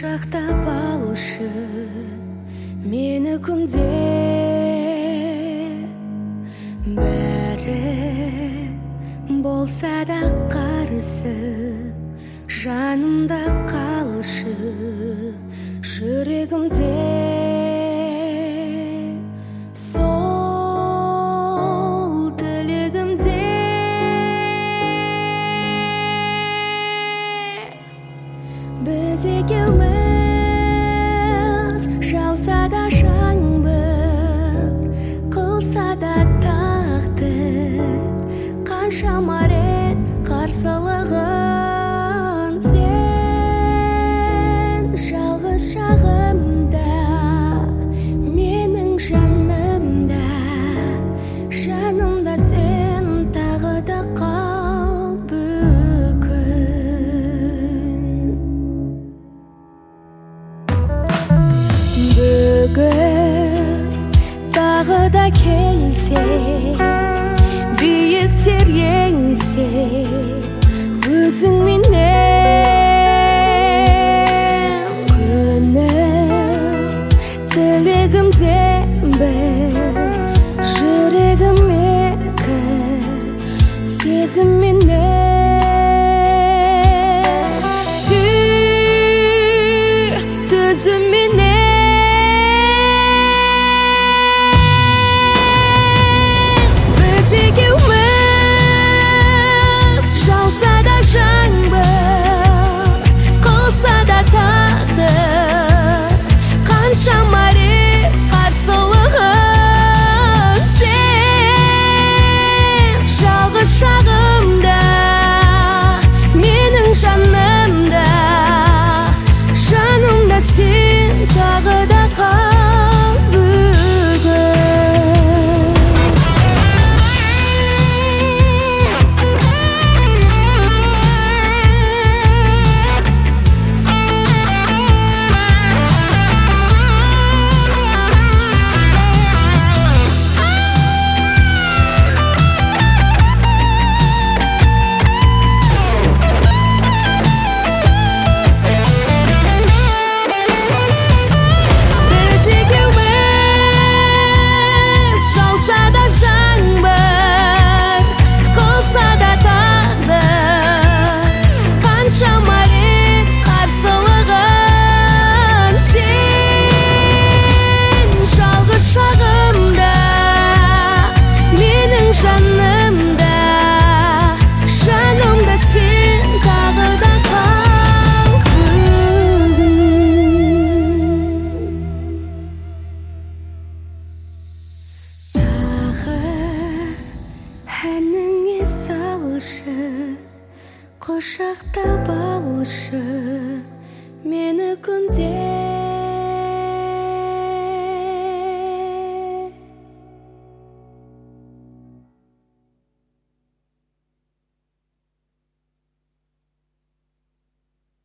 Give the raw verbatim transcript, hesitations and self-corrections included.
құшақтап алшы мені күнде, бәрі болса да қарсы жанымда қалшы, жүрегімде сол тілегімде. Біз екеуміз жауса да жаңбыр, қылса да тағдыр, қаншама рет қарсылығын сен жалғыз шағымда, менің жанымда, жанымда сен тағы да қал бүгін. Бүгін тағы да келсе, биіктер еңсе, өзіңменен күнім, тілегімде бір, жүрегім екі, сезімменен сүй, төзімменен. Шағымда, менің жанымда, жанымда сен тағы да қал бүгін. Әніңе салшы, құшақтап алшы мені күн